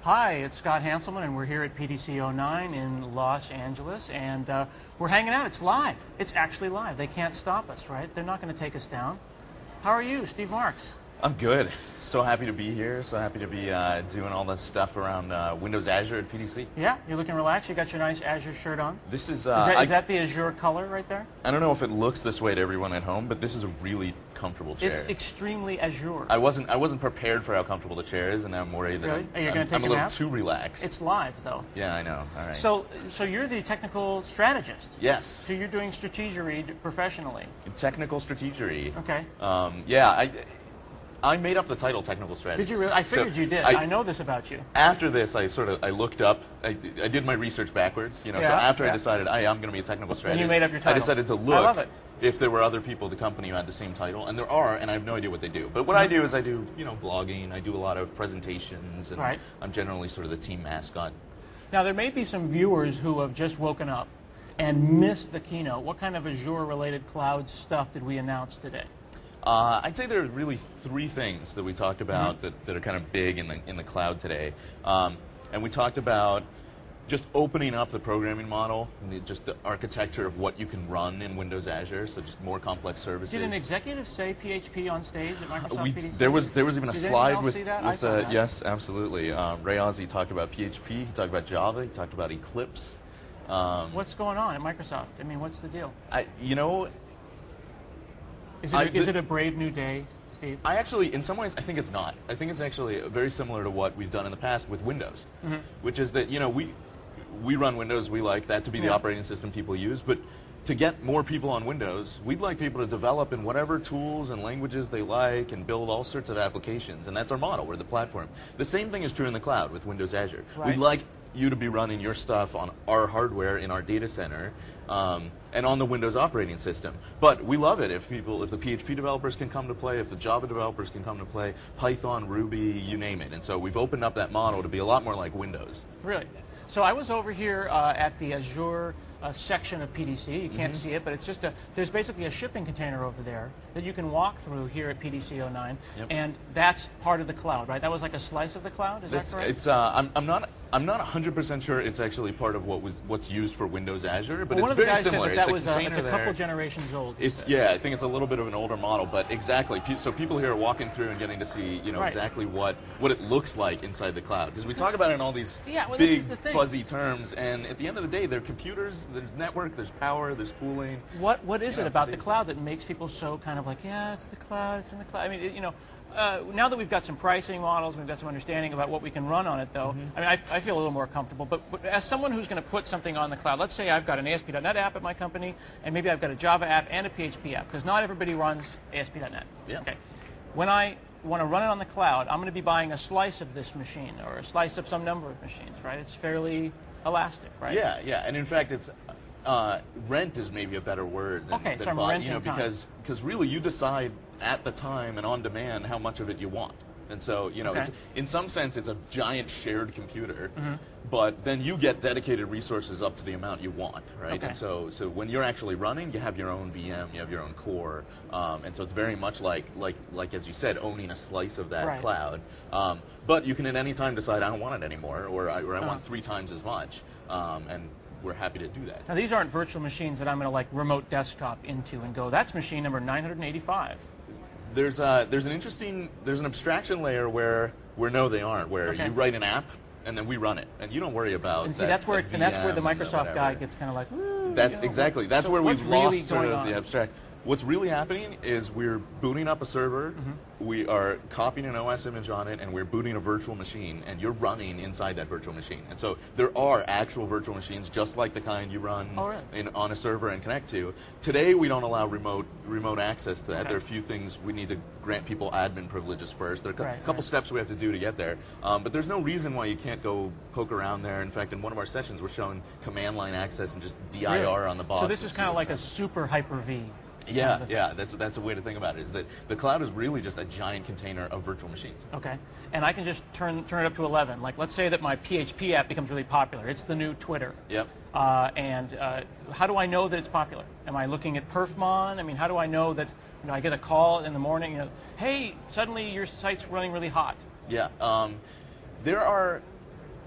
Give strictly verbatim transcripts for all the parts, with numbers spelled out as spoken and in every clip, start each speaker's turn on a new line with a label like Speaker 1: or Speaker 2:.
Speaker 1: Hi, it's Scott Hanselman, and we're here at P D C oh nine in Los Angeles, and uh, we're hanging out. It's live. It's actually live. They can't stop us, right? They're not going to take us down. How are you, Steve Marks?
Speaker 2: I'm good. So happy to be here. So happy to be uh, doing all this stuff around uh, Windows Azure at P D C.
Speaker 1: Yeah, you're looking relaxed. You got your nice Azure shirt on.
Speaker 2: This is. Uh,
Speaker 1: is, that,
Speaker 2: I,
Speaker 1: is that the Azure color right there?
Speaker 2: I don't know if it looks this way to everyone at home, but this is a really comfortable chair.
Speaker 1: It's extremely Azure.
Speaker 2: I wasn't. I wasn't prepared for how comfortable the chair is, and now I'm worried that
Speaker 1: really?
Speaker 2: I'm,
Speaker 1: Are you
Speaker 2: I'm,
Speaker 1: gonna take
Speaker 2: I'm a
Speaker 1: a
Speaker 2: little
Speaker 1: nap?
Speaker 2: too relaxed.
Speaker 1: It's live, though.
Speaker 2: Yeah, I know. All right.
Speaker 1: So, so you're the technical strategist.
Speaker 2: Yes.
Speaker 1: So you're doing strategery professionally.
Speaker 2: Technical strategery.
Speaker 1: Okay.
Speaker 2: Um, yeah, I. I made up the title technical strategist.
Speaker 1: Did you really? I figured
Speaker 2: so
Speaker 1: you did.
Speaker 2: I,
Speaker 1: I know this about you.
Speaker 2: After this, I sort of I looked up. I, I did my research backwards. You know.
Speaker 1: Yeah,
Speaker 2: so after
Speaker 1: yeah.
Speaker 2: I decided I am going to be a technical strategist,
Speaker 1: And you made up your title.
Speaker 2: I decided to look
Speaker 1: I love it.
Speaker 2: if there were other people at the company who had the same title, and there are, and I have no idea what they do. But what I do is I do you know blogging. I do a lot of presentations, and
Speaker 1: Right.
Speaker 2: I'm generally sort of the team mascot.
Speaker 1: Now, there may be some viewers who have just woken up and missed the keynote. What kind of Azure-related cloud stuff did we announce today?
Speaker 2: Uh, I'd say there are really three things that we talked about
Speaker 1: Mm-hmm.
Speaker 2: that, that are kind of big in the in the cloud today, um, and we talked about just opening up the programming model and the, just the architecture of what you can run in Windows Azure. So just more complex services.
Speaker 1: Did an executive say P H P on stage at Microsoft
Speaker 2: We,
Speaker 1: P D C?
Speaker 2: there was there was even a
Speaker 1: Did anyone
Speaker 2: slide
Speaker 1: else
Speaker 2: with,
Speaker 1: see that? I
Speaker 2: with
Speaker 1: saw
Speaker 2: uh,
Speaker 1: that.
Speaker 2: yes, absolutely. Um, Ray Ozzie talked about P H P. He talked about Java. He talked about Eclipse. Um,
Speaker 1: What's going on at Microsoft? I mean, what's the deal?
Speaker 2: I, you know,
Speaker 1: Is it,
Speaker 2: I-
Speaker 1: a, is
Speaker 2: the-
Speaker 1: it a brave new day, Steve?
Speaker 2: I actually, in some ways, I think it's not. I think it's actually very similar to what we've done in the past with Windows,
Speaker 1: Mm-hmm.
Speaker 2: which is that you know we we run Windows. We like that to be the
Speaker 1: Yeah.
Speaker 2: operating system people use, but to get more people on Windows, we'd like people to develop in whatever tools and languages they like and build all sorts of applications, and that's our model. We're the platform. The same thing is true in the cloud with Windows Azure.
Speaker 1: Right.
Speaker 2: We'd like you to be running your stuff on our hardware in our data center um, and on the Windows operating system. But we love it if people, if the P H P developers can come to play, if the Java developers can come to play, Python, Ruby, you name it. And so we've opened up that model to be a lot more like Windows.
Speaker 1: Really? So I was over here uh, at the Azure uh, section of P D C. You can't see it, but it's just a, there's basically a shipping container over there that you can walk through here at P D C oh nine,
Speaker 2: Yep.
Speaker 1: and that's part of the cloud, right? That was like a slice of the cloud, is
Speaker 2: It's,
Speaker 1: that correct?
Speaker 2: it's uh, I'm, I'm not I'm not one hundred percent sure it's actually part of what was what's used for Windows Azure, but
Speaker 1: well, one
Speaker 2: it's
Speaker 1: of the
Speaker 2: very
Speaker 1: guys
Speaker 2: similar.
Speaker 1: said that, that
Speaker 2: it's
Speaker 1: was
Speaker 2: a
Speaker 1: uh, it's a
Speaker 2: container
Speaker 1: couple
Speaker 2: there.
Speaker 1: generations old. he
Speaker 2: It's
Speaker 1: said.
Speaker 2: yeah, I think it's a little bit of an older model, but exactly. Pe- So people here are walking through and getting to see, you know,
Speaker 1: Right.
Speaker 2: exactly what what it looks like inside the cloud. Because we talk about it in all these
Speaker 1: Yeah, well, this
Speaker 2: big
Speaker 1: is the thing.
Speaker 2: fuzzy terms, and at the end of the day, they're computers. There's network. There's power. There's cooling.
Speaker 1: What what is
Speaker 2: You
Speaker 1: it
Speaker 2: know,
Speaker 1: about the
Speaker 2: today's-
Speaker 1: cloud that makes people so kind of like, yeah, it's the cloud, it's in the cloud? I mean, it, you know, uh, now that we've got some pricing models, we've got some understanding about what we can run on it, though.
Speaker 2: Mm-hmm.
Speaker 1: I mean, I, I feel a little more comfortable. But, but as someone who's going to put something on the cloud, let's say I've got an A S P dot net app at my company, and maybe I've got a Java app and a P H P app, because not everybody runs A S P dot net.
Speaker 2: Yeah.
Speaker 1: Okay. When I want to run it on the cloud, I'm going to be buying a slice of this machine or a slice of some number of machines, right? It's fairly elastic, right?
Speaker 2: Yeah, yeah, and in fact, it's uh, rent is maybe a better word than,
Speaker 1: Okay,
Speaker 2: than
Speaker 1: so I'm
Speaker 2: buy,
Speaker 1: renting
Speaker 2: you know,
Speaker 1: time.
Speaker 2: because because really you decide at the time and on demand how much of it you want, and so you know,
Speaker 1: Okay.
Speaker 2: it's, in some sense, it's a giant shared computer,
Speaker 1: Mm-hmm.
Speaker 2: but then you get dedicated resources up to the amount you want, right?
Speaker 1: Okay.
Speaker 2: And so so when you're actually running, you have your own V M, you have your own core, um, and so it's very much like like like as you said, owning a slice of that
Speaker 1: Right.
Speaker 2: cloud. Um, but you can at any time decide I don't want it anymore, or I, or I
Speaker 1: Uh-huh.
Speaker 2: want three times as much, um, and we're happy to do that.
Speaker 1: Now, these aren't virtual machines that I'm going to like remote desktop into and go, that's machine number nine hundred eighty-five.
Speaker 2: There's uh, there's an interesting there's an abstraction layer where where no they aren't, where
Speaker 1: Okay.
Speaker 2: you write an app and then we run it, and you don't worry about.
Speaker 1: And see,
Speaker 2: that-
Speaker 1: that's where
Speaker 2: that
Speaker 1: and that's where the
Speaker 2: V M and
Speaker 1: Microsoft guy
Speaker 2: whatever.
Speaker 1: gets kind of like, "Woo,"
Speaker 2: That's
Speaker 1: you know,
Speaker 2: exactly. That's
Speaker 1: so
Speaker 2: where
Speaker 1: what's
Speaker 2: we've
Speaker 1: really
Speaker 2: lost sort
Speaker 1: going
Speaker 2: of
Speaker 1: on?
Speaker 2: the abstract. What's really happening is we're booting up a server,
Speaker 1: Mm-hmm.
Speaker 2: we are copying an O S image on it, and we're booting a virtual machine, and you're running inside that virtual machine. And so there are actual virtual machines, just like the kind you run
Speaker 1: Oh, really?
Speaker 2: in, on a server and connect to. Today, we don't allow remote remote access to that.
Speaker 1: Okay.
Speaker 2: There are a few things we need to grant people admin privileges first. There are a cou-
Speaker 1: Right,
Speaker 2: couple
Speaker 1: right.
Speaker 2: steps we have to do to get there. Um, but there's no reason why you can't go poke around there. In fact, in one of our sessions, we're showing command line access and just D I R
Speaker 1: Really?
Speaker 2: on the box.
Speaker 1: So this
Speaker 2: and
Speaker 1: is
Speaker 2: see
Speaker 1: kind of
Speaker 2: what's
Speaker 1: like a super Hyper-V.
Speaker 2: yeah,
Speaker 1: kind of a
Speaker 2: yeah, that's that's a way to think about it. Is that the cloud is really just a giant container of virtual machines.
Speaker 1: Okay, and I can just turn turn it up to eleven. Like, let's say that my P H P app becomes really popular. It's the new Twitter.
Speaker 2: Yep.
Speaker 1: Uh, and uh, how do I know that it's popular? Am I looking at Perfmon? I mean, how do I know that? You know, I get a call in the morning. You know, hey, suddenly your site's running really hot.
Speaker 2: Yeah. Um, there are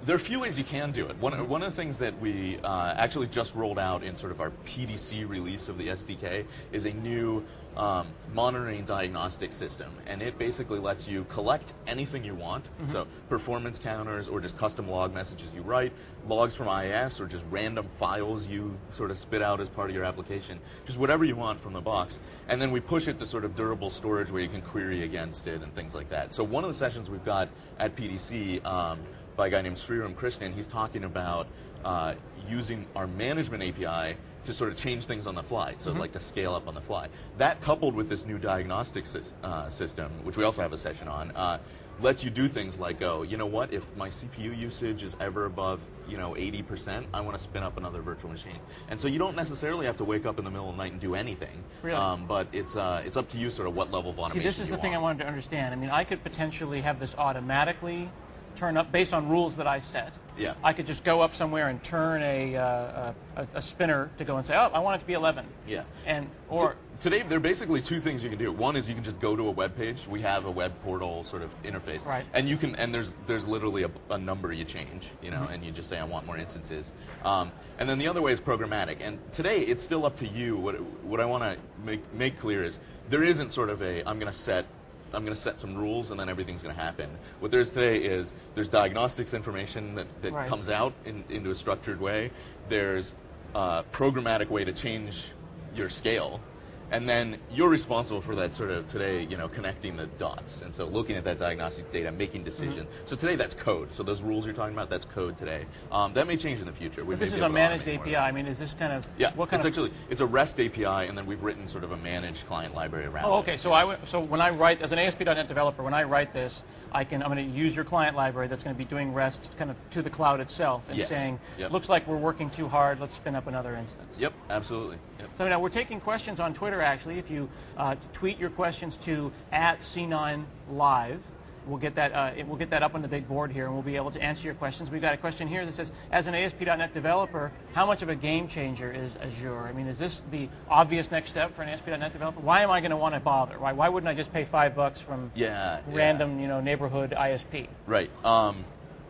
Speaker 2: There are a few ways you can do it. One, one of the things that we uh, actually just rolled out in sort of our P D C release of the S D K is a new um, monitoring diagnostic system. And it basically lets you collect anything you want. Mm-hmm. So performance counters or just custom log messages you write, logs from I I S or just random files you sort of spit out as part of your application. Just whatever you want from the box. And then we push it to sort of durable storage where you can query against it and things like that. So one of the sessions we've got at P D C um, by a guy named Sriram Krishnan, he's talking about uh, using our management A P I to sort of change things on the fly, so mm-hmm. like to scale up on the fly. That coupled with this new diagnostic sy- uh, system, which we also have a session on, uh, lets you do things like go, you know what, if my C P U usage is ever above, you know, eighty percent, I want to spin up another virtual machine. And so you don't necessarily have to wake up in the middle of the night and do anything.
Speaker 1: Really?
Speaker 2: Um, but it's uh, it's up to you sort of what level of automation
Speaker 1: See, this is
Speaker 2: you
Speaker 1: the thing
Speaker 2: want.
Speaker 1: I wanted to understand. I mean, I could potentially have this automatically turn up based on rules that I set.
Speaker 2: Yeah.
Speaker 1: I could just go up somewhere and turn a, uh, a, a spinner to go and say, oh, I want it to be eleven.
Speaker 2: Yeah.
Speaker 1: And or
Speaker 2: so today, there are basically two things you can do. One is you can just go to a web page. We have a web portal sort of interface.
Speaker 1: Right.
Speaker 2: And you can, and there's there's literally a, a number you change, you know,
Speaker 1: mm-hmm.
Speaker 2: and you just say, I want more instances. Um, and then the other way is programmatic. And today, it's still up to you. What what I want to make make clear is there isn't sort of a, I'm going to set I'm going to set some rules and then everything's going to happen. What there is today is there's diagnostics information that, that
Speaker 1: right.
Speaker 2: comes out in, into a structured way. There's a programmatic way to change your scale. And then you're responsible for that sort of today, you know, connecting the dots. And so looking at that diagnostic data, making decisions. Mm-hmm. So today that's code. So those rules you're talking about, that's code today. Um, that may change in the future. We
Speaker 1: but this
Speaker 2: may
Speaker 1: is
Speaker 2: be
Speaker 1: a
Speaker 2: able to
Speaker 1: managed
Speaker 2: automate
Speaker 1: A P I. I mean, is this kind of...
Speaker 2: Yeah,
Speaker 1: what kind
Speaker 2: it's
Speaker 1: of,
Speaker 2: actually, it's a REST A P I, and then we've written sort of a managed client library around
Speaker 1: Oh,
Speaker 2: it.
Speaker 1: okay. So I w- so when I write, as an A S P dot net developer, when I write this, I can, I'm going to use your client library that's going to be doing REST kind of to the cloud itself and
Speaker 2: yes.
Speaker 1: saying,
Speaker 2: yep.
Speaker 1: looks like we're working too hard, let's spin up another instance.
Speaker 2: Yep, absolutely. Yep.
Speaker 1: So now we're taking questions on Twitter, actually. If you uh, tweet your questions to at C nine Live, we'll get that uh, it, we'll get that up on the big board here, and we'll be able to answer your questions. We've got a question here that says, as an A S P dot net developer, how much of a game changer is Azure? I mean, is this the obvious next step for an A S P dot net developer? Why am I going to want to bother? Why, why wouldn't I just pay five bucks from
Speaker 2: yeah,
Speaker 1: random,
Speaker 2: yeah.
Speaker 1: you know, neighborhood I S P?
Speaker 2: Right. Um,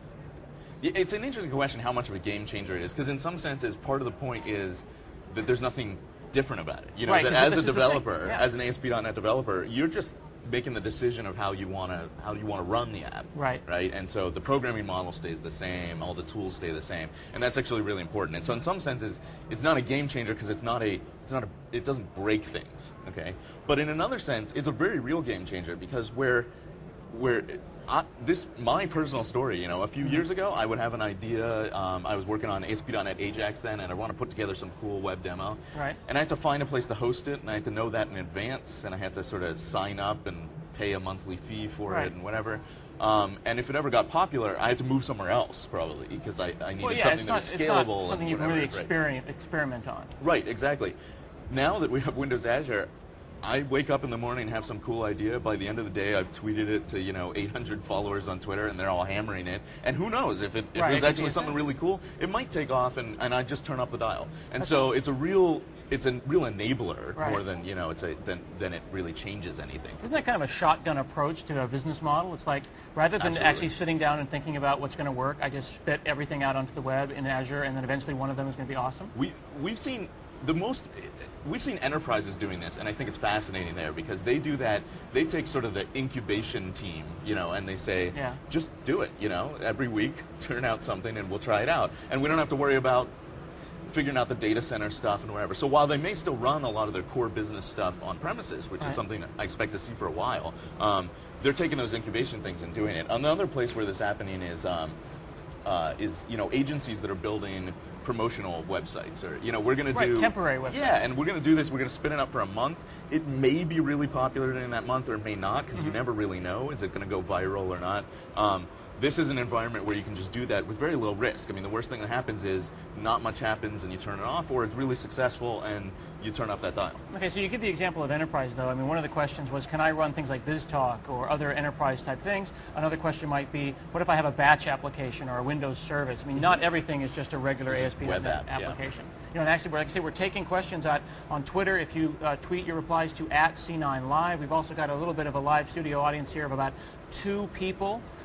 Speaker 2: it's an interesting question how much of a game changer it is, because in some senses, part of the point is that there's nothing different about it. You know,
Speaker 1: right,
Speaker 2: that as a
Speaker 1: this
Speaker 2: developer,
Speaker 1: yeah.
Speaker 2: as an A S P dot net developer, you're just making the decision of how you want to how you want to run the app.
Speaker 1: Right.
Speaker 2: Right. And so the programming model stays the same, all the tools stay the same, and that's actually really important. And so in some senses, it's not a game changer because it's not a it's not a it doesn't break things. Okay. But in another sense, it's a very real game changer because where where I, this my personal story, you know, a few years ago, I would have an idea. Um, I was working on A S P dot net Ajax then, and I want to put together some cool web demo.
Speaker 1: Right.
Speaker 2: And I had to find a place to host it, and I had to know that in advance, and I had to sort of sign up and pay a monthly fee for
Speaker 1: right.
Speaker 2: it and whatever. Um, and if it ever got popular, I had to move somewhere else probably because I, I needed
Speaker 1: well, yeah,
Speaker 2: something
Speaker 1: it's
Speaker 2: that
Speaker 1: not,
Speaker 2: was
Speaker 1: it's
Speaker 2: scalable.
Speaker 1: not something
Speaker 2: and
Speaker 1: you can
Speaker 2: whatever,
Speaker 1: really
Speaker 2: right.
Speaker 1: experiment experiment on.
Speaker 2: Right. Exactly. Now that we have Windows Azure, I wake up in the morning and have some cool idea. By the end of the day, I've tweeted it to, you know, eight hundred followers on Twitter, and they're all hammering it. And who knows, if, it, if
Speaker 1: right,
Speaker 2: there's
Speaker 1: it
Speaker 2: actually something really cool, it might take off, and, and I just turn up the dial. And That's so it's a real it's a real enabler
Speaker 1: right.
Speaker 2: more than, you know, it's a than, than it really changes anything.
Speaker 1: Isn't that kind of a shotgun approach to a business model? It's like, rather than
Speaker 2: Absolutely.
Speaker 1: actually sitting down and thinking about what's going to work, I just spit everything out onto the web in Azure, and then eventually one of them is going to be awesome?
Speaker 2: We, we've seen... The most, we've seen enterprises doing this, and I think it's fascinating there because they do that. They take sort of the incubation team, you know, and they say,
Speaker 1: yeah.
Speaker 2: just do it, you know, every week, turn out something, and we'll try it out. And we don't have to worry about figuring out the data center stuff and whatever. So while they may still run a lot of their core business stuff on premises, which
Speaker 1: right.
Speaker 2: is something I expect to see for a while, um, they're taking those incubation things and doing it. Another place where this is happening is, um, uh, is you know, agencies that are building promotional websites, or you know, we're going to
Speaker 1: right,
Speaker 2: do
Speaker 1: temporary websites.
Speaker 2: Yeah, and we're going to do this. We're going to spin it up for a month. It may be really popular in that month, or it may not, because mm-hmm. you never really know. Is it going to go viral or not? Um, this is an environment where you can just do that with very low risk. I mean, the worst thing that happens is not much happens and you turn it off, or it's really successful and you turn up that dial.
Speaker 1: Okay, so you give the example of enterprise, though. I mean, one of the questions was, can I run things like BizTalk or other enterprise-type things? Another question might be, what if I have a batch application or a Windows service? I mean, not everything is just a regular A S P dot net
Speaker 2: app,
Speaker 1: application.
Speaker 2: Yeah.
Speaker 1: You know, and actually, like I say, we're taking questions at, on Twitter. If you uh, tweet your replies to at C nine Live, we've also got a little bit of a live studio audience here of about two people.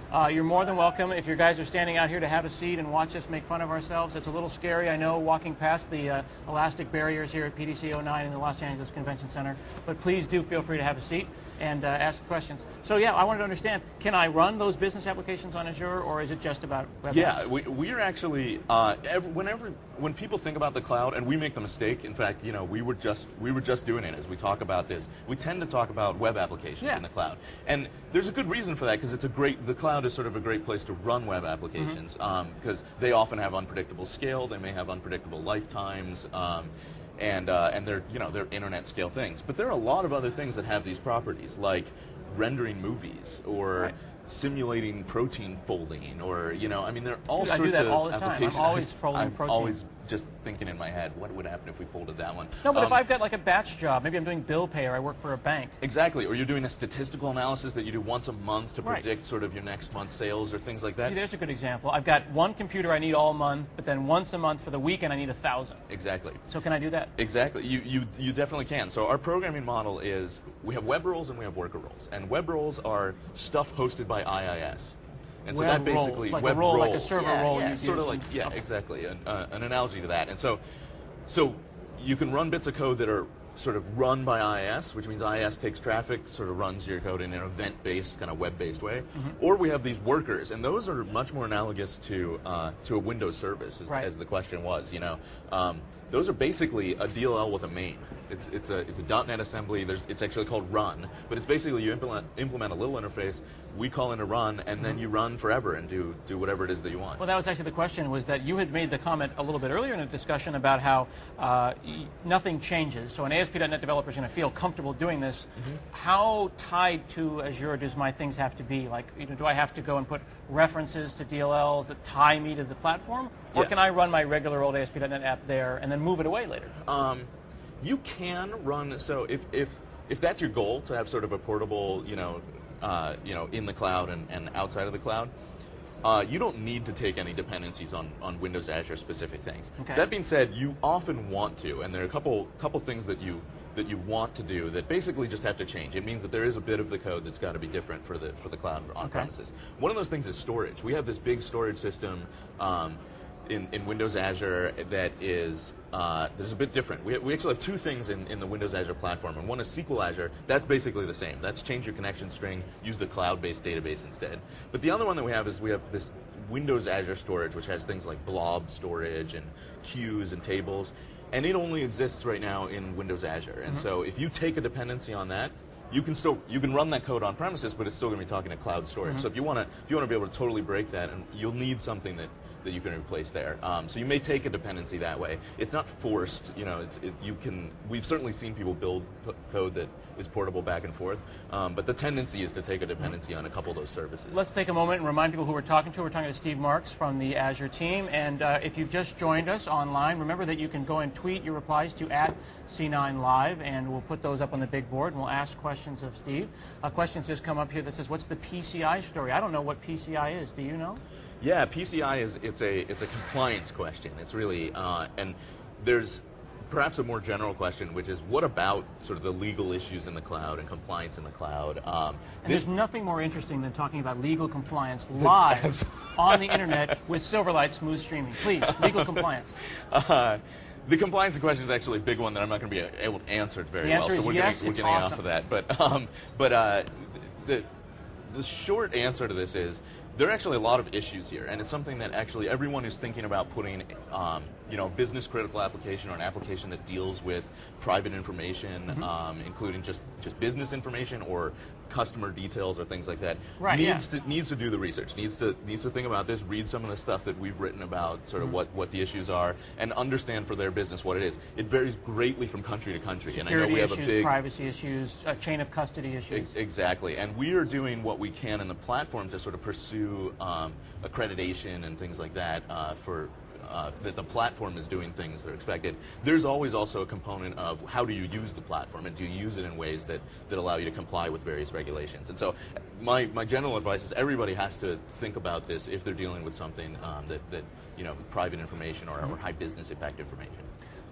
Speaker 1: Uh, you're more than welcome. If your guys are standing out here to have a seat and watch us make fun of ourselves, it's a little scary, I know, walking past the uh, elastic barriers here at P D C oh nine in the Los Angeles Convention Center. But please do feel free to have a seat and uh, ask questions. So yeah, I wanted to understand, can I run those business applications on Azure, or is it just about web
Speaker 2: Yeah,
Speaker 1: apps?
Speaker 2: we, we're actually, uh, every, whenever, when people think about the cloud, and we make the mistake, in fact, you know, we were just, we were just doing it as we talk about this, we tend to talk about web applications
Speaker 1: Yeah.
Speaker 2: in the cloud. And there's a good reason for that, because it's a great, the cloud is sort of a great place to run web applications, because mm-hmm. um, they often have unpredictable scale, they may have unpredictable lifetimes, um, and uh, and they're, you know, they're internet scale things. But there are a lot of other things that have these properties, like rendering movies, or
Speaker 1: right.
Speaker 2: simulating protein folding, or, you know, I mean, there are all
Speaker 1: Dude, I
Speaker 2: sorts
Speaker 1: do that
Speaker 2: of
Speaker 1: all the time.
Speaker 2: applications.
Speaker 1: I'm always folding
Speaker 2: I'm
Speaker 1: protein.
Speaker 2: always just thinking in my head, what would happen if we folded that one?
Speaker 1: No, but
Speaker 2: um,
Speaker 1: if I've got like a batch job, maybe I'm doing bill pay or I work for a bank.
Speaker 2: Exactly, or you're doing a statistical analysis that you do once a month to
Speaker 1: Right.
Speaker 2: predict sort of your next month's sales or things like that.
Speaker 1: See, there's a good example. I've got one computer I need all month, but then once a month for the weekend I need a thousand.
Speaker 2: Exactly.
Speaker 1: So can I do that?
Speaker 2: Exactly. You, you, you definitely can. So our programming model is, we have web roles and we have worker roles. And web roles are stuff hosted by I I S. And so
Speaker 1: Web
Speaker 2: that
Speaker 1: roles,
Speaker 2: basically,
Speaker 1: like a
Speaker 2: web
Speaker 1: role,
Speaker 2: roles.
Speaker 1: like a server
Speaker 2: yeah,
Speaker 1: role
Speaker 2: yeah,
Speaker 1: you'd
Speaker 2: sort of
Speaker 1: use
Speaker 2: like,
Speaker 1: in-
Speaker 2: yeah,
Speaker 1: okay.
Speaker 2: exactly, an, uh, an analogy to that. And so, so you can run bits of code that are sort of run by I I S, which means I I S takes traffic, sort of runs your code in an event-based, kind of web-based way. Mm-hmm. Or we have these workers, and those are much more analogous to uh, to a Windows service, as,
Speaker 1: Right.
Speaker 2: as the question was. You know, um, those are basically a D L L with a main. It's it's a it's a dot net assembly. There's it's actually called run, but it's basically you implement implement a little interface. We call in a run, and then you run forever and do do whatever it is that you want.
Speaker 1: Well, that was actually the question, was that you had made the comment a little bit earlier in a discussion about how uh, y- nothing changes. So an A S P dot net developer is going to feel comfortable doing this. Mm-hmm. How tied to Azure does my things have to be? Like, you know, do I have to go and put references to D L Ls that tie me to the platform? Or
Speaker 2: Yeah.
Speaker 1: can I run my regular old A S P dot net app there and then move it away later?
Speaker 2: Um, you can run, so if, if if that's your goal, to have sort of a portable, you know, uh, you know, in the cloud and, and outside of the cloud, uh, you don't need to take any dependencies on, on Windows Azure specific things.
Speaker 1: Okay.
Speaker 2: That being said, you often want to, and there are a couple couple things that you that you want to do that basically just have to change. It means that there is a bit of the code that's got to be different for the for the cloud on
Speaker 1: Okay.
Speaker 2: premises. One of those things is storage. We have this big storage system um, in, in Windows Azure that is uh, there's a bit different. We, we actually have two things in, in the Windows Azure platform, and one is S Q L Azure. That's basically the same. That's change your connection string, use the cloud-based database instead. But the other one that we have is we have this Windows Azure storage, which has things like blob storage and queues and tables, and it only exists right now in Windows Azure. And mm-hmm. so if you take a dependency on that, you can still you can run that code on premises, but it's still going to be talking to cloud storage. Mm-hmm. So if you want to if you want to be able to totally break that, and you'll need something that that you can replace there. Um, so you may take a dependency that way. It's not forced. You know, it's, it, you can. We've certainly seen people build p- code that is portable back and forth, um, but the tendency is to take a dependency on a couple of those services.
Speaker 1: Let's take a moment and remind people who we're talking to. We're talking to Steve Marks from the Azure team, and uh, if you've just joined us online, remember that you can go and tweet your replies to at C nine Live, and we'll put those up on the big board, and we'll ask questions of Steve. A question's just come up here that says, "What's the P C I story?" I don't know what P C I is. Do you know?
Speaker 2: Yeah, P C I is it's a it's a compliance question. It's really uh, and there's perhaps a more general question, which is what about sort of the legal issues in the cloud and compliance in the cloud? Um,
Speaker 1: and there's nothing more interesting than talking about legal compliance live on the internet with Silverlight Smooth Streaming. Please, legal compliance.
Speaker 2: Uh, the compliance question is actually a big one that I'm not going to be able to answer it very
Speaker 1: the answer
Speaker 2: well.
Speaker 1: Is
Speaker 2: so we're
Speaker 1: yes,
Speaker 2: getting, we're
Speaker 1: it's
Speaker 2: getting
Speaker 1: awesome.
Speaker 2: off of that. But um, but uh, the the short answer to this is there are actually a lot of issues here, and it's something that actually everyone is thinking about putting, um, you know, business critical application or an application that deals with private information, mm-hmm. um, including just, just business information or customer details or things like that.
Speaker 1: Right,
Speaker 2: needs
Speaker 1: yeah.
Speaker 2: to needs to do the research, needs to needs to think about this, read some of the stuff that we've written about, sort of mm-hmm. what, what the issues are, and understand for their business what it is. It varies greatly from country to country.
Speaker 1: Security
Speaker 2: and I know we
Speaker 1: issues,
Speaker 2: have a big
Speaker 1: privacy issues, uh, chain of custody issues.
Speaker 2: Ex- exactly, and we are doing what we can in the platform to sort of pursue um, accreditation and things like that uh, for uh, that the platform is doing things that are expected. There's always also a component of how do you use the platform, and do you use it in ways that, that allow you to comply with various regulations. And so my, my general advice is everybody has to think about this if they're dealing with something um, that, that, you know, private information or, or high business impact information.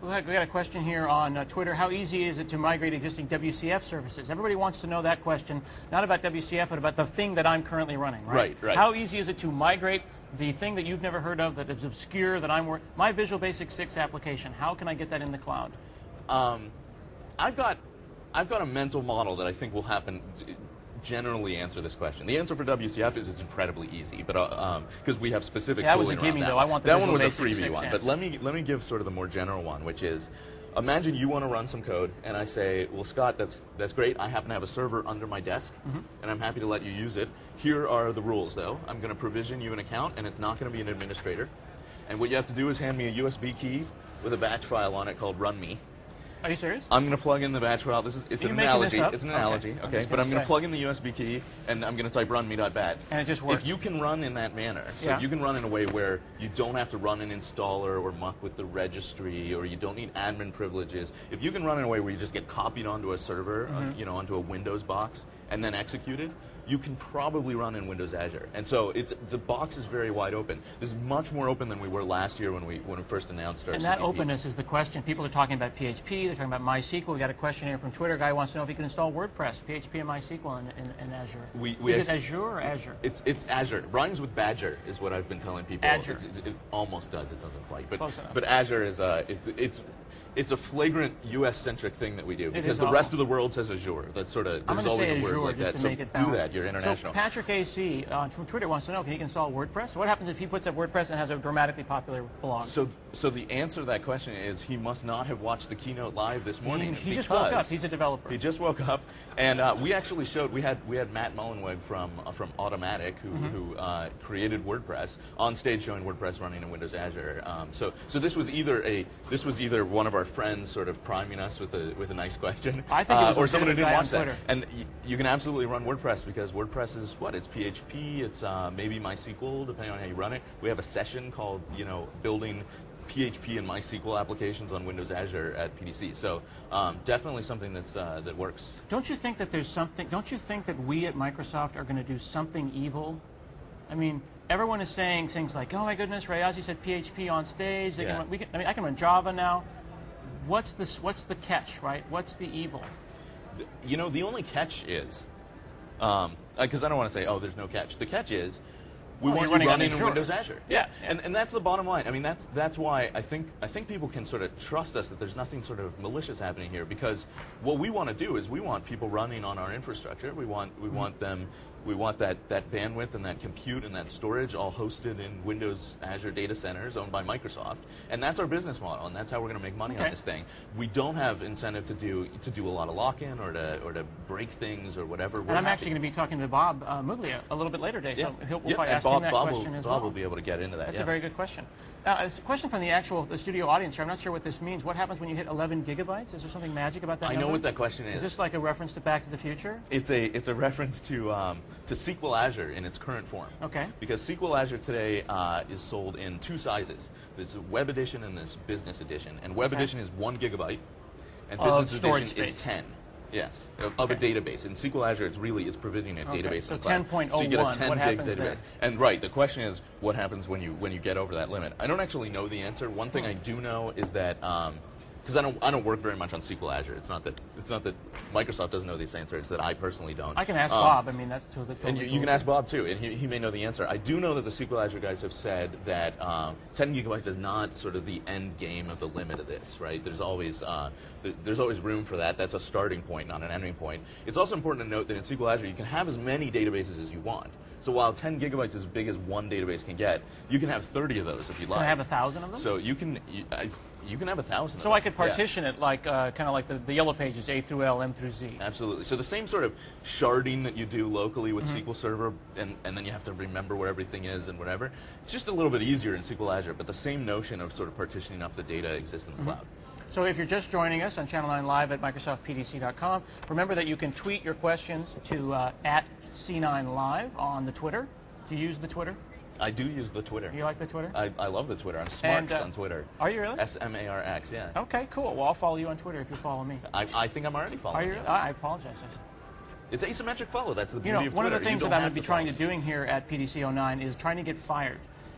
Speaker 1: We got a question here on uh, Twitter. How easy is it to migrate existing W C F services? Everybody wants to know that question, not about W C F, but about the thing that I'm currently running, right?
Speaker 2: Right, right.
Speaker 1: How easy is it to migrate the thing that you've never heard of, that is obscure, that I'm working, my Visual Basic six application? How can I get that in the cloud?
Speaker 2: Um, I've got, I've got a mental model that I think will happen. Generally answer this question. The answer for W C F is it's incredibly easy, but because uh, um, we have specific
Speaker 1: yeah, that was a
Speaker 2: tooling
Speaker 1: gimme
Speaker 2: around
Speaker 1: though.
Speaker 2: that.
Speaker 1: I want the
Speaker 2: that
Speaker 1: Visual
Speaker 2: one was
Speaker 1: Basic
Speaker 2: a freebie
Speaker 1: six
Speaker 2: one.
Speaker 1: answer.
Speaker 2: But let me let me give sort of the more general one, which is, imagine you want to run some code, and I say, well, Scott, that's that's great. I happen to have a server under my desk, mm-hmm. and I'm happy to let you use it. Here are the rules, though. I'm going to provision you an account, and it's not going to be an administrator. And what you have to do is hand me a U S B key with a batch file on it called run me.
Speaker 1: Are you serious?
Speaker 2: I'm going to plug in the batch file. This is it's
Speaker 1: Are
Speaker 2: an
Speaker 1: you
Speaker 2: analogy.
Speaker 1: making this up?
Speaker 2: It's an
Speaker 1: Okay.
Speaker 2: analogy,
Speaker 1: I'm
Speaker 2: okay?
Speaker 1: just
Speaker 2: But
Speaker 1: gonna
Speaker 2: I'm going
Speaker 1: say.
Speaker 2: to plug in the U S B key, and I'm going to type run me.bat.
Speaker 1: And it just works.
Speaker 2: If you can run in that manner, so
Speaker 1: Yeah.
Speaker 2: if you can run in a way where you don't have to run an installer or muck with the registry, or you don't need admin privileges, if you can run in a way where you just get copied onto a server,
Speaker 1: Mm-hmm.
Speaker 2: uh, you know, onto a Windows box, and then executed, you can probably run in Windows Azure. And so it's the box is very wide open. This is much more open than we were last year when we when we first announced our
Speaker 1: And that
Speaker 2: C D P.
Speaker 1: openness is the question. People are talking about P H P. They're talking about MySQL. We got a question here from Twitter. A guy wants to know if he can install WordPress, P H P, and MySQL in, in, in Azure.
Speaker 2: We- we
Speaker 1: is it
Speaker 2: act-
Speaker 1: Azure or Azure?
Speaker 2: It's it's Azure. It rhymes with Badger is what I've been telling people.
Speaker 1: Azure.
Speaker 2: It's, it, it almost does. It doesn't quite. But
Speaker 1: Close enough.
Speaker 2: but Azure is uh it's it's it's a flagrant U S centric thing that we do because
Speaker 1: is
Speaker 2: the rest
Speaker 1: awful.
Speaker 2: of the world says Azure. That's sort of
Speaker 1: I'm
Speaker 2: there's
Speaker 1: going to
Speaker 2: always
Speaker 1: say
Speaker 2: a word
Speaker 1: Azure
Speaker 2: like
Speaker 1: just
Speaker 2: that.
Speaker 1: to
Speaker 2: So
Speaker 1: make it
Speaker 2: do
Speaker 1: balanced.
Speaker 2: that. You're international.
Speaker 1: So Patrick A C uh, from Twitter wants to know, can he install WordPress? What happens if he puts up WordPress and has a dramatically popular blog?
Speaker 2: So, so the answer to that question is he must not have watched the keynote live this morning.
Speaker 1: he just woke up.
Speaker 2: because
Speaker 1: He's a developer.
Speaker 2: He just woke up, and uh, we actually showed we had we had Matt Mullenweg from uh, from Automatic who
Speaker 1: Mm-hmm.
Speaker 2: who uh, created WordPress on stage showing WordPress running in Windows Azure. Um, so so this was either a this was either one of our friends sort of priming us with a with a nice question,
Speaker 1: I think it
Speaker 2: uh,
Speaker 1: was a
Speaker 2: or someone who
Speaker 1: legitimate
Speaker 2: didn't
Speaker 1: guy on
Speaker 2: watch that.
Speaker 1: Twitter.
Speaker 2: And y- you can absolutely run WordPress because WordPress is what? It's P H P. It's uh, maybe MySQL, depending on how you run it. We have a session called, you know, building P H P and MySQL applications on Windows Azure at P D C. So um, definitely something that's uh, that works.
Speaker 1: Don't you think that there's something, don't you think that we at Microsoft are going to do something evil? I mean, everyone is saying things like, oh my goodness, Rayazi said P H P on stage. They
Speaker 2: Yeah.
Speaker 1: can run, we can, I mean, I can run Java now. What's, this, what's the catch, right? What's the evil?
Speaker 2: Th- You know, the only catch is, because um, I don't want to say, oh, there's no catch. The catch is, we
Speaker 1: Well,
Speaker 2: want
Speaker 1: you're
Speaker 2: you
Speaker 1: running on
Speaker 2: running in
Speaker 1: Azure.
Speaker 2: Windows Azure.
Speaker 1: Yeah, yeah.
Speaker 2: And, and that's the bottom line. I mean, that's that's why I think I think people can sort of trust us that there's nothing sort of malicious happening here, because what we want to do is we want people running on our infrastructure. We want we
Speaker 1: Mm-hmm.
Speaker 2: want them. We want that, that bandwidth and that compute and that storage all hosted in Windows Azure data centers owned by Microsoft, and that's our business model, and that's how we're going to make money
Speaker 1: Okay.
Speaker 2: on this thing. We don't have incentive to do to do a lot of lock-in or to or to break things or whatever. We're
Speaker 1: And I'm
Speaker 2: happy.
Speaker 1: actually going to be talking to Bob uh, Muglia a little bit later today, so he'll, we'll
Speaker 2: yeah,
Speaker 1: probably
Speaker 2: and
Speaker 1: ask
Speaker 2: Bob,
Speaker 1: him that
Speaker 2: Bob
Speaker 1: question
Speaker 2: will,
Speaker 1: as
Speaker 2: Bob
Speaker 1: well.
Speaker 2: will be able to get into that.
Speaker 1: That's
Speaker 2: yeah.
Speaker 1: a very good question. Uh, it's a question from the actual the studio audience here. I'm not sure what this means. What happens when you hit eleven gigabytes? Is there something magic about that
Speaker 2: I
Speaker 1: number?
Speaker 2: know what that question is.
Speaker 1: Is this like a reference to Back to the Future?
Speaker 2: It's a it's a reference to um, to S Q L Azure in its current form.
Speaker 1: Okay.
Speaker 2: Because S Q L Azure today uh, is sold in two sizes. There's a Web Edition and this Business Edition. And Web
Speaker 1: Okay.
Speaker 2: Edition is one gigabyte, and
Speaker 1: Of
Speaker 2: Business
Speaker 1: storage
Speaker 2: Edition is
Speaker 1: space.
Speaker 2: ten. Yes, of, of
Speaker 1: Okay.
Speaker 2: a database. In S Q L Azure, it's really it's provisioning a
Speaker 1: Okay,
Speaker 2: database.
Speaker 1: so
Speaker 2: in the cloud.
Speaker 1: ten point oh
Speaker 2: So you get a
Speaker 1: one,
Speaker 2: ten
Speaker 1: what
Speaker 2: gig
Speaker 1: happens
Speaker 2: database.
Speaker 1: there?
Speaker 2: And right, the question is, what happens when you when you get over that limit? I don't actually know the answer. One thing
Speaker 1: Hmm.
Speaker 2: I do know is that. Um, because I don't, I don't work very much on S Q L Azure. It's not that, it's not that Microsoft doesn't know these answers. It's that I personally don't.
Speaker 1: I can ask
Speaker 2: Um,
Speaker 1: Bob. I mean, that's totally, totally
Speaker 2: and you, you
Speaker 1: cool.
Speaker 2: can ask Bob too, and he, he may know the answer. I do know that the S Q L Azure guys have said that um, ten gigabytes is not sort of the end game of the limit of this, right? There's always uh, there, there's always room for that. That's a starting point, not an ending point. It's also important to note that in S Q L Azure you can have as many databases as you want. So while ten gigabytes is as big as one database can get, you can have thirty of those if you like.
Speaker 1: Can I have a thousand of them?
Speaker 2: So you can you, I, you can have a thousand.
Speaker 1: So
Speaker 2: of
Speaker 1: I
Speaker 2: them.
Speaker 1: could
Speaker 2: Yeah.
Speaker 1: partition it like uh, kind of like the, the yellow pages, A through L, M through Z.
Speaker 2: Absolutely. So the same sort of sharding that you do locally with
Speaker 1: Mm-hmm.
Speaker 2: S Q L Server, and, and then you have to remember where everything is and whatever. It's just a little bit easier in S Q L Azure, but the same notion of sort of partitioning up the data exists in the cloud.
Speaker 1: So if you're just joining us on Channel nine Live at Microsoft P D C dot com, remember that you can tweet your questions to uh, at C nine Live on the Twitter. Do you use the Twitter?
Speaker 2: I do use the Twitter.
Speaker 1: You like the Twitter?
Speaker 2: I, I love the Twitter. I'm Smarks
Speaker 1: And, uh,
Speaker 2: on Twitter.
Speaker 1: Are you really?
Speaker 2: S M A R X, yeah.
Speaker 1: Okay, cool. Well, I'll follow you on Twitter if you follow me.
Speaker 2: I, I think I'm already
Speaker 1: Are
Speaker 2: following
Speaker 1: you?
Speaker 2: you.
Speaker 1: Really? I I apologize.
Speaker 2: It's asymmetric follow. That's the beauty
Speaker 1: You know,
Speaker 2: of
Speaker 1: one of
Speaker 2: Twitter.
Speaker 1: the things
Speaker 2: You
Speaker 1: that
Speaker 2: don't
Speaker 1: I'm going
Speaker 2: have
Speaker 1: to be
Speaker 2: follow
Speaker 1: trying to
Speaker 2: me.
Speaker 1: doing here at P D C oh nine is trying to get fired.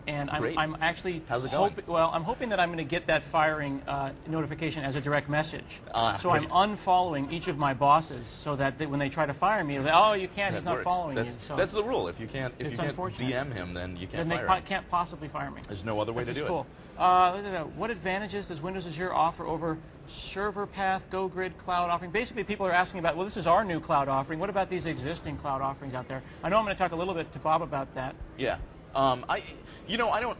Speaker 1: and I'm,
Speaker 2: Great.
Speaker 1: I'm actually
Speaker 2: How's it going?
Speaker 1: hope- well, I'm hoping that I'm going to get that firing uh, notification as a direct message.
Speaker 2: Ah,
Speaker 1: so
Speaker 2: great.
Speaker 1: I'm unfollowing each of my bosses so that they, when they try to fire me, they're, oh, you can't.
Speaker 2: That
Speaker 1: He's not
Speaker 2: works.
Speaker 1: following
Speaker 2: that's,
Speaker 1: you. So
Speaker 2: that's the rule. If you can't, if you
Speaker 1: It's
Speaker 2: can't
Speaker 1: unfortunate.
Speaker 2: D M him, then you can't
Speaker 1: then they
Speaker 2: fire
Speaker 1: po-
Speaker 2: him.
Speaker 1: can't possibly fire me.
Speaker 2: There's no other way
Speaker 1: This
Speaker 2: to
Speaker 1: is
Speaker 2: do
Speaker 1: cool. Uh, what advantages does Windows Azure offer over Server Path, GoGrid cloud offering? Basically, people are asking about, well, this is our new cloud offering. What about these existing cloud offerings out there? I know I'm going to talk a little bit to Bob about that.
Speaker 2: Yeah. Um, I, you know, I don't.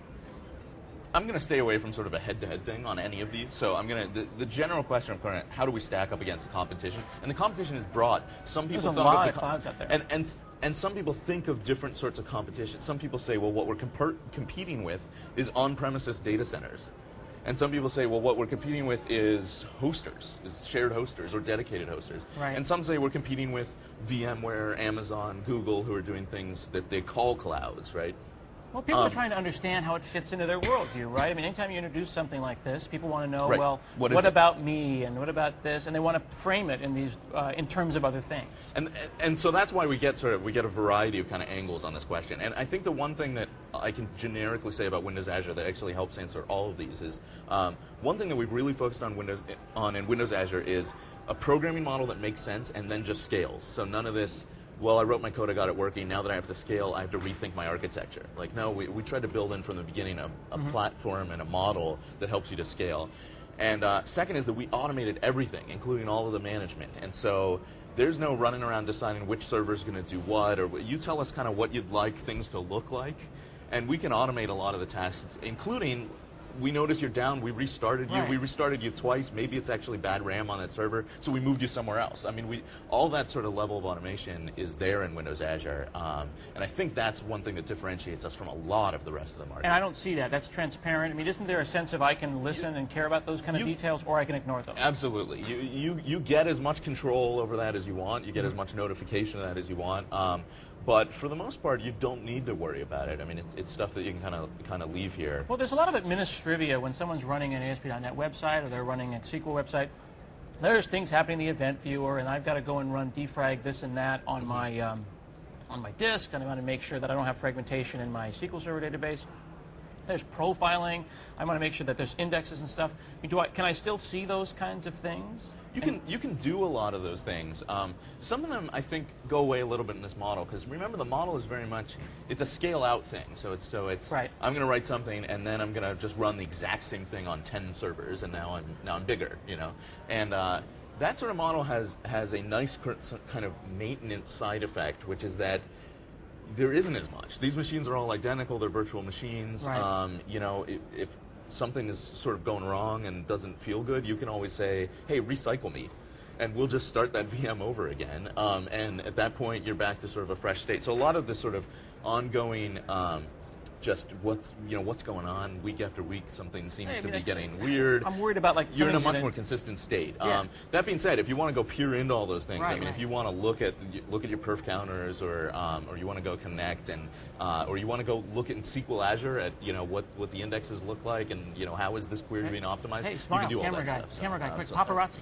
Speaker 2: I'm going to stay away from sort of a head-to-head thing on any of these. So I'm going to the, the general question of kind of how do we stack up against the competition? And the competition is broad. Some people
Speaker 1: There's a
Speaker 2: thought
Speaker 1: lot
Speaker 2: of the
Speaker 1: of clouds out there.
Speaker 2: And and and some people think of different sorts of competition. Some people say, well, what we're compar- competing with is on-premises data centers. And some people say, well, what we're competing with is hosters, is shared hosters or dedicated hosters.
Speaker 1: Right.
Speaker 2: And some say we're competing with VMware, Amazon, Google, who are doing things that they call clouds, right?
Speaker 1: Well, people
Speaker 2: Um,
Speaker 1: are trying to understand how it fits into their worldview, right? I mean, anytime you introduce something like this, people want to know,
Speaker 2: Right.
Speaker 1: well,
Speaker 2: What
Speaker 1: what,
Speaker 2: is it?
Speaker 1: about me, and what about this, and they want to frame it in these, uh, in terms of other things.
Speaker 2: And and so that's why we get sort of we get a variety of kind of angles on this question. And I think the one thing that I can generically say about Windows Azure that actually helps answer all of these is um, one thing that we've really focused on Windows on in Windows Azure is a programming model that makes sense and then just scales. So none of this, well, I wrote my code, I got it working, now that I have to scale, I have to rethink my architecture. Like, no, we, we tried to build in from the beginning a, a mm-hmm. platform and a model that helps you to scale. And uh, second is that we automated everything, including all of the management. And so there's no running around deciding which server is going to do what, or you tell us kind of what you'd like things to look like, and we can automate a lot of the tasks, including, we notice you're down, we restarted you,
Speaker 1: right.
Speaker 2: we restarted you twice, maybe it's actually bad RAM on that server, so we moved you somewhere else. I mean, we all that sort of level of automation is there in Windows Azure, um, and I think that's one thing that differentiates us from a lot of the rest of the market.
Speaker 1: And I don't see that. That's transparent. I mean, isn't there a sense of I can listen and care about those kind of
Speaker 2: You-
Speaker 1: details, or I can ignore them?
Speaker 2: Absolutely. You, you, you get as much control over that as you want, you get
Speaker 1: Mm-hmm.
Speaker 2: as much notification of that as you want. Um, But for the most part, you don't need to worry about it. I mean, it's, it's stuff that you can kind of kind of leave here.
Speaker 1: Well, there's a lot of administrivia when someone's running an A S P dot net website or they're running a S Q L website. There's things happening in the event viewer, and I've got to go and run defrag this and that on
Speaker 2: Mm-hmm.
Speaker 1: my um, on my disks, and I want to make sure that I don't have fragmentation in my S Q L Server database. There's profiling. I want to make sure that there's indexes and stuff. I mean, do I, can I still see those kinds of things?
Speaker 2: You can you can do a lot of those things. Um, some of them I think go away a little bit in this model because remember the model is very much it's a scale out thing. So it's so it's
Speaker 1: Right.
Speaker 2: I'm going to write something and then I'm going to just run the exact same thing on ten servers and now I'm now I'm bigger, you know. And uh, that sort of model has has a nice cur- kind of maintenance side effect, which is that there isn't as much. These machines are all identical. They're virtual machines.
Speaker 1: Right.
Speaker 2: Um, you know, if, if something is sort of going wrong and doesn't feel good, you can always say, hey, recycle me. And we'll just start that V M over again. Um, and at that point, you're back to sort of a fresh state. So a lot of this sort of ongoing, um, just what's, you know, what's going on week after week, something seems
Speaker 1: Hey, I
Speaker 2: to
Speaker 1: mean,
Speaker 2: be
Speaker 1: I-
Speaker 2: getting weird.
Speaker 1: I'm worried about, like,
Speaker 2: You're in a
Speaker 1: something's
Speaker 2: much
Speaker 1: gonna-
Speaker 2: more consistent state.
Speaker 1: Yeah.
Speaker 2: Um, that being said, if you want to go peer into all those things, I
Speaker 1: Right,
Speaker 2: mean, if
Speaker 1: right.
Speaker 2: you want to look at the, look at your perf counters, or um, or you want to go connect, and uh, or you want to go look at in S Q L Azure at you know what, what the indexes look like, and you know how is this query being optimized.
Speaker 1: Hey,
Speaker 2: you
Speaker 1: smile,
Speaker 2: can do all
Speaker 1: camera
Speaker 2: that
Speaker 1: guy,
Speaker 2: stuff. So,
Speaker 1: camera guy,
Speaker 2: uh,
Speaker 1: quick,
Speaker 2: so-
Speaker 1: paparazzi.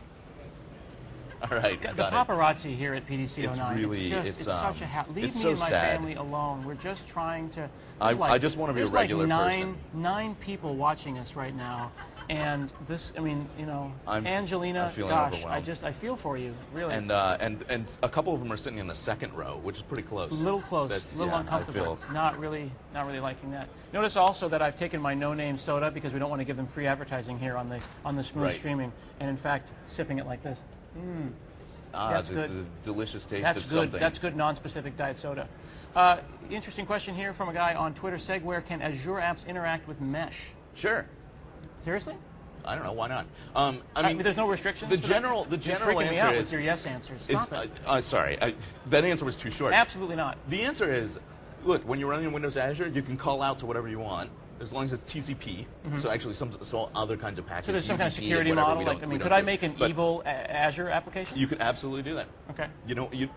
Speaker 2: All right,
Speaker 1: The
Speaker 2: got it.
Speaker 1: paparazzi here at P D C oh nine.
Speaker 2: It's really-
Speaker 1: it's just,
Speaker 2: it's,
Speaker 1: it's such a
Speaker 2: um,
Speaker 1: ha- leave
Speaker 2: it's
Speaker 1: me
Speaker 2: so
Speaker 1: and my
Speaker 2: sad.
Speaker 1: family alone. We're just trying to.
Speaker 2: I-
Speaker 1: there's like-
Speaker 2: I just wanna be a
Speaker 1: there's like
Speaker 2: regular
Speaker 1: nine,
Speaker 2: person.
Speaker 1: Nine people watching us right now, and this. I mean, you know,
Speaker 2: I'm-
Speaker 1: Angelina.
Speaker 2: I'm feeling
Speaker 1: gosh, I
Speaker 2: overwhelmed.
Speaker 1: just I feel for you, really.
Speaker 2: And uh, and and a couple of them are sitting in the second row, which is pretty close.
Speaker 1: a little close,
Speaker 2: That's-
Speaker 1: a little
Speaker 2: yeah,
Speaker 1: uncomfortable.
Speaker 2: I feel,
Speaker 1: Not really, not really liking that. Notice also that I've taken my no-name soda because we don't want to give them free advertising here on the on the smooth
Speaker 2: Right.
Speaker 1: streaming, and in fact, sipping it like this.
Speaker 2: ah,
Speaker 1: That's
Speaker 2: the,
Speaker 1: good.
Speaker 2: the delicious taste
Speaker 1: That's
Speaker 2: of
Speaker 1: good.
Speaker 2: something.
Speaker 1: That's good non-specific diet soda. Uh, interesting question here from a guy on Twitter. Segware, can Azure apps interact with Mesh?
Speaker 2: Sure.
Speaker 1: Seriously?
Speaker 2: I don't know. Why not? Um, I
Speaker 1: I
Speaker 2: mean,
Speaker 1: mean, there's no restrictions.
Speaker 2: The
Speaker 1: to that?
Speaker 2: general, the
Speaker 1: You're
Speaker 2: general
Speaker 1: freaking me
Speaker 2: answer
Speaker 1: out
Speaker 2: is,
Speaker 1: with your yes answers.
Speaker 2: is
Speaker 1: Stop it.
Speaker 2: uh, uh, sorry, I, that answer was too short.
Speaker 1: Absolutely not.
Speaker 2: The answer is, look, when you're running in Windows Azure, you can call out to whatever you want, as long as it's T C P. So actually, some so other kinds of packages.
Speaker 1: Mm-hmm. So there's some kind of
Speaker 2: U D P,
Speaker 1: security
Speaker 2: whatever,
Speaker 1: model.
Speaker 2: we
Speaker 1: Like,
Speaker 2: don't-
Speaker 1: I
Speaker 2: we
Speaker 1: mean,
Speaker 2: don't
Speaker 1: could I
Speaker 2: do.
Speaker 1: make an
Speaker 2: But
Speaker 1: evil a- Azure application?
Speaker 2: You could absolutely do that.
Speaker 1: Okay.
Speaker 2: You know, you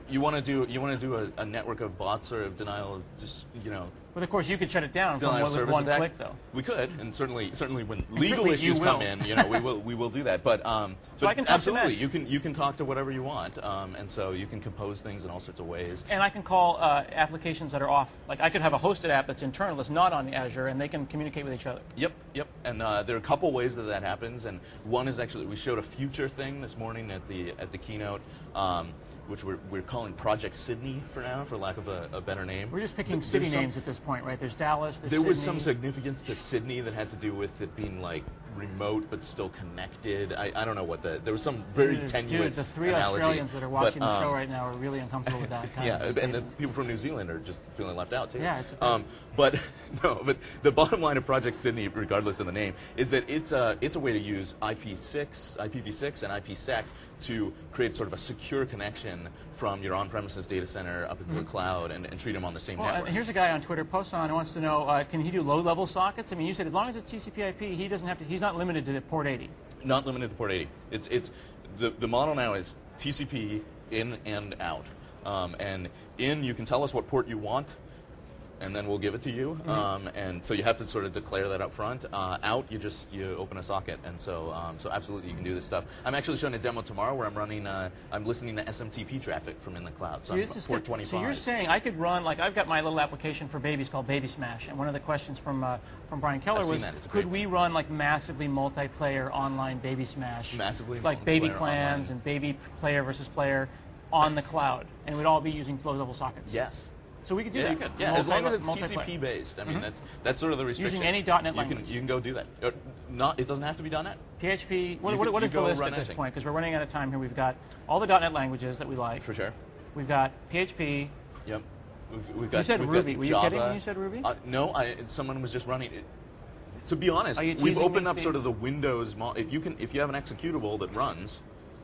Speaker 2: you want to do you want to do a, a network of bots or of denial of just you know.
Speaker 1: But of course, you could shut it down from
Speaker 2: denial of
Speaker 1: with
Speaker 2: service
Speaker 1: one
Speaker 2: attack.
Speaker 1: click, though.
Speaker 2: We could, and certainly certainly when legal
Speaker 1: certainly
Speaker 2: issues
Speaker 1: you
Speaker 2: come
Speaker 1: will.
Speaker 2: in, you know, we will we will do that. But um,
Speaker 1: So
Speaker 2: but
Speaker 1: I can talk to
Speaker 2: absolutely,
Speaker 1: Mesh.
Speaker 2: you can you can talk to whatever you want, um, and so you can compose things in all sorts of ways.
Speaker 1: And I can call uh, applications that are off. Like I could have a hosted app that's internal, that's not on Azure, and they can communicate with each other.
Speaker 2: Yep, yep. And uh, there are a couple ways that that happens, and one is actually we showed a future thing this morning at the at the keynote, um, which we're we're calling Project Sydney for now, for lack of a, a better name.
Speaker 1: We're just picking
Speaker 2: There's
Speaker 1: city
Speaker 2: some-
Speaker 1: names at this point, right? There's Dallas, there's
Speaker 2: There
Speaker 1: Sydney.
Speaker 2: was some significance to Sydney that had to do with it being like remote but still connected. I, I don't know what the there was some very
Speaker 1: Dude,
Speaker 2: tenuous
Speaker 1: Dude, the three
Speaker 2: analogy,
Speaker 1: Australians that are watching
Speaker 2: but,
Speaker 1: the show
Speaker 2: um,
Speaker 1: right now are really uncomfortable with that kind
Speaker 2: yeah,
Speaker 1: of
Speaker 2: and the
Speaker 1: statement.
Speaker 2: people from New Zealand are just feeling left out too.
Speaker 1: Yeah, it's a-
Speaker 2: um, but no, but the bottom line of Project Sydney, regardless of the name, is that it's a it's a way to use I P six, I P v six, and I P sec to create sort of a secure connection from your on-premises data center up into the cloud and, and treat them on the same
Speaker 1: Well,
Speaker 2: network.
Speaker 1: uh, here's a guy on Twitter, Poson, who wants to know, uh, can he do low-level sockets? I mean, you said as long as it's T C P I P, he doesn't have to. He's not limited to port eighty.
Speaker 2: Not limited to port eighty. It's it's the the model now is T C P in and out. Um, and in, you can tell us what port you want, and then we'll give it to you.
Speaker 1: Mm-hmm.
Speaker 2: Um, and so you have to sort of declare that up front. Uh, out, you just you open a socket, and so um, so absolutely you can do this stuff. I'm actually showing a demo tomorrow where I'm running. Uh, I'm listening to S M T P traffic from in the cloud. So
Speaker 1: See,
Speaker 2: I'm
Speaker 1: this is
Speaker 2: port
Speaker 1: good.
Speaker 2: twenty-five.
Speaker 1: So you're saying I could run, like I've got my little application for babies called Baby Smash, and one of the questions from uh, from Brian Keller
Speaker 2: I've seen
Speaker 1: was,
Speaker 2: that. It's a
Speaker 1: could
Speaker 2: great
Speaker 1: we run like massively multiplayer online Baby Smash,
Speaker 2: Massively
Speaker 1: like baby
Speaker 2: multiplayer
Speaker 1: clans
Speaker 2: online.
Speaker 1: and baby player versus player on the cloud, and we'd all be using low-level sockets.
Speaker 2: Yes.
Speaker 1: So we could do
Speaker 2: Yeah,
Speaker 1: that.
Speaker 2: you could. Yeah, as long as it's
Speaker 1: Multi-
Speaker 2: T C P based. I mean,
Speaker 1: Mhm.
Speaker 2: that's that's sort of the restriction.
Speaker 1: Using any dot net
Speaker 2: you
Speaker 1: language.
Speaker 2: Can, you can go do that. Uh, not. It doesn't have to be dot net.
Speaker 1: P H P. What,
Speaker 2: You
Speaker 1: what,
Speaker 2: could-
Speaker 1: what
Speaker 2: you
Speaker 1: is the
Speaker 2: go
Speaker 1: list
Speaker 2: run
Speaker 1: at this
Speaker 2: anything.
Speaker 1: point? Because we're running out of time here. We've got all the dot net languages that we like.
Speaker 2: For sure.
Speaker 1: We've got P H P.
Speaker 2: Yep. We've, we've got,
Speaker 1: You said
Speaker 2: we've
Speaker 1: Ruby.
Speaker 2: got
Speaker 1: Were you
Speaker 2: Java.
Speaker 1: kidding when you said Ruby?
Speaker 2: Uh, no, I, someone was just running it. To be honest,
Speaker 1: Are you
Speaker 2: we've
Speaker 1: teasing
Speaker 2: opened
Speaker 1: me,
Speaker 2: up
Speaker 1: Steve?
Speaker 2: sort of the Windows. Mo- if you can, if you have an executable that runs,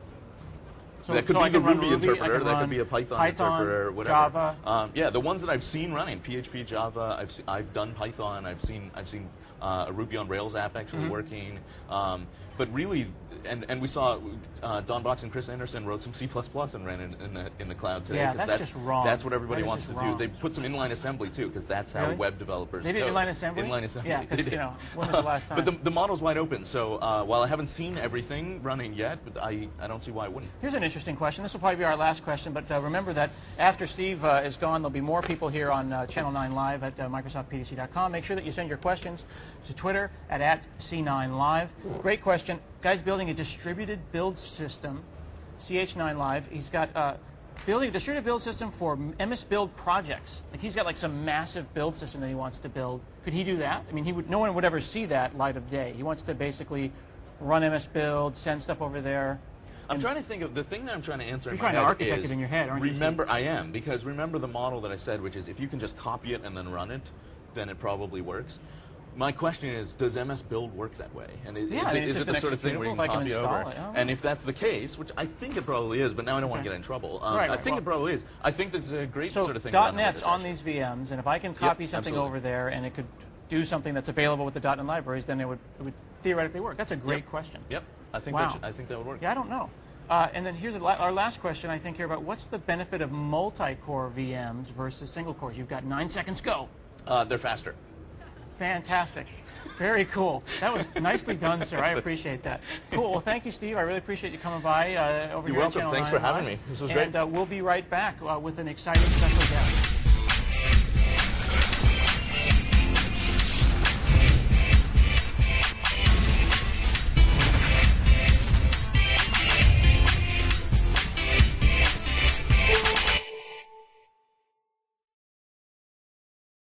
Speaker 1: So,
Speaker 2: that could
Speaker 1: so
Speaker 2: be
Speaker 1: I
Speaker 2: the
Speaker 1: can run
Speaker 2: Ruby
Speaker 1: Ruby, I
Speaker 2: interpreter.
Speaker 1: can
Speaker 2: That
Speaker 1: run
Speaker 2: could be a Python,
Speaker 1: Python,
Speaker 2: interpreter, whatever.
Speaker 1: Java.
Speaker 2: Um, yeah, the ones that I've seen running: P H P, Java. I've se- I've done Python. I've seen I've seen uh, a Ruby on Rails app actually
Speaker 1: Mm-hmm.
Speaker 2: working. Um, but really, and and we saw uh, Don Box and Chris Anderson wrote some C plus plus and ran it in the in the cloud today.
Speaker 1: Yeah,
Speaker 2: 'cause
Speaker 1: that's just wrong.
Speaker 2: That's what everybody
Speaker 1: That is
Speaker 2: wants
Speaker 1: just
Speaker 2: to
Speaker 1: wrong.
Speaker 2: do. They put some inline assembly too, because that's how
Speaker 1: Really?
Speaker 2: web developers.
Speaker 1: They did
Speaker 2: code.
Speaker 1: inline assembly?
Speaker 2: Inline assembly.
Speaker 1: Yeah, 'cause,
Speaker 2: They did.
Speaker 1: you know, when was the last
Speaker 2: But the,
Speaker 1: time?
Speaker 2: the model's wide open. So uh, while I haven't seen everything running yet, but I I don't see why it wouldn't.
Speaker 1: Here's an interesting question. This will probably be our last question, but uh, remember that after Steve uh, is gone, there'll be more people here on uh, Channel nine Live at uh, Microsoft P D C dot com. Make sure that you send your questions to Twitter at, at C nine Live. Great question. Guy's building a distributed build system, C H nine Live. He's got uh, building a distributed build system for M S Build projects. Like he's got like some massive build system that he wants to build. Could he do that? I mean, he would. No one would ever see that light of day. He wants to basically run M S Build, send stuff over there.
Speaker 2: I'm trying to think of the thing that I'm trying to answer.
Speaker 1: You're
Speaker 2: in
Speaker 1: trying
Speaker 2: my
Speaker 1: to
Speaker 2: head
Speaker 1: architect
Speaker 2: is,
Speaker 1: it in your head, aren't you,
Speaker 2: Remember, I am because remember the model that I said, which is if you can just copy it and then run it, then it probably works. My question is, does M S Build work that way? And is,
Speaker 1: Yeah,
Speaker 2: is
Speaker 1: I
Speaker 2: it,
Speaker 1: mean, it's
Speaker 2: is
Speaker 1: just
Speaker 2: it the
Speaker 1: an
Speaker 2: sort of thing where you
Speaker 1: executable,
Speaker 2: can
Speaker 1: if I can
Speaker 2: copy
Speaker 1: install
Speaker 2: over?
Speaker 1: it, I don't
Speaker 2: And
Speaker 1: know.
Speaker 2: if that's the case, which I think it probably is, but now I don't want
Speaker 1: Okay.
Speaker 2: to get in trouble. Um,
Speaker 1: Right,
Speaker 2: I
Speaker 1: right,
Speaker 2: think
Speaker 1: well-
Speaker 2: it probably is. I think that's a great
Speaker 1: So
Speaker 2: sort of thing. to run
Speaker 1: .NET's
Speaker 2: Windows
Speaker 1: on
Speaker 2: Edge.
Speaker 1: these V Ms, and if I can copy something
Speaker 2: absolutely.
Speaker 1: over there and it could do something that's available with the .NET libraries, then it would, it would theoretically work. That's a great
Speaker 2: Yep.
Speaker 1: question.
Speaker 2: Yep, I think
Speaker 1: Wow.
Speaker 2: that should, I think that would work.
Speaker 1: Yeah, I don't know. Uh, and then here's the la- our last question, I think, here about what's the benefit of multi-core V Ms versus single cores? You've got nine seconds, go.
Speaker 2: Uh, they're faster.
Speaker 1: Fantastic. Very cool. That was nicely done, sir. I appreciate that. Cool. Well, thank you, Steve. I really appreciate you coming by uh, over
Speaker 2: You're
Speaker 1: here
Speaker 2: welcome.
Speaker 1: at Channel
Speaker 2: Thanks
Speaker 1: nine
Speaker 2: for having
Speaker 1: Live.
Speaker 2: me. This was
Speaker 1: and,
Speaker 2: great.
Speaker 1: Uh, we'll be right back uh, with an exciting special guest.